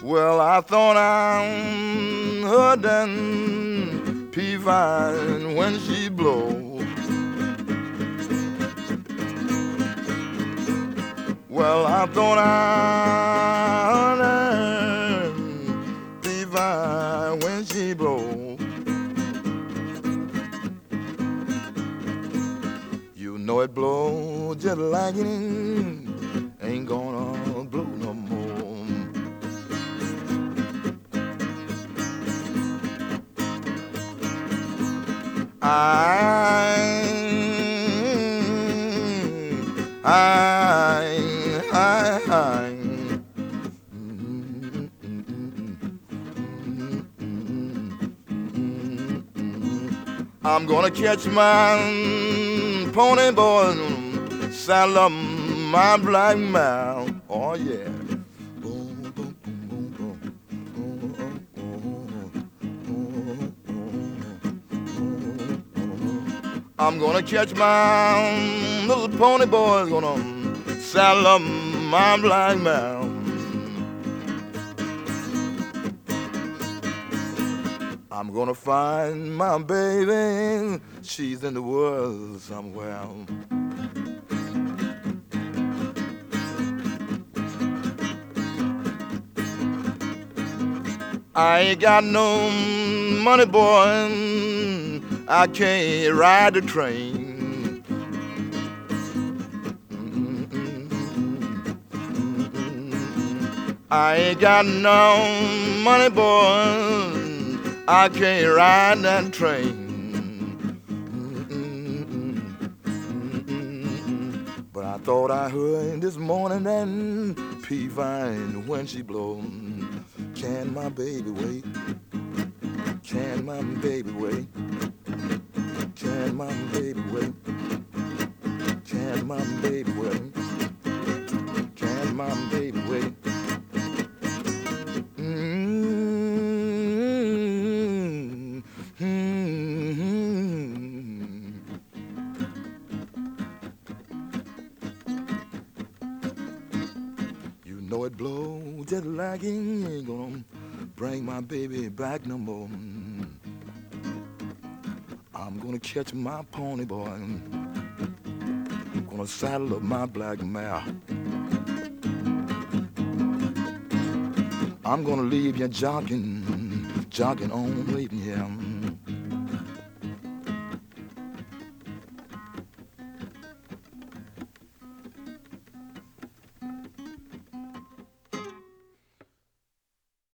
Well, I thought I heard that P-Vine when she blow. Well, I thought I heard that P-Vine when she blow. You know it blow just like it ain't gonna blow no more. I, I'm gonna catch my pony boy, saddle up my black mount. Oh yeah. I'm gonna catch my little pony boy, gonna saddle up my black mount. I'm gonna find my baby, she's in the world somewhere. I ain't got no money, boy, I can't ride the train. I ain't got no money, boy, I can't ride that train. But I thought I heard this morning that P-Vine when she blow. Can my baby wait? Can my baby wait? Can my baby wait? Can my baby wait? Can my baby wait? You know it blow just like it ain't gonna bring my baby back no more. I'm gonna catch my pony boy, I'm gonna saddle up my black mare. I'm gonna leave you jogging on waiting here.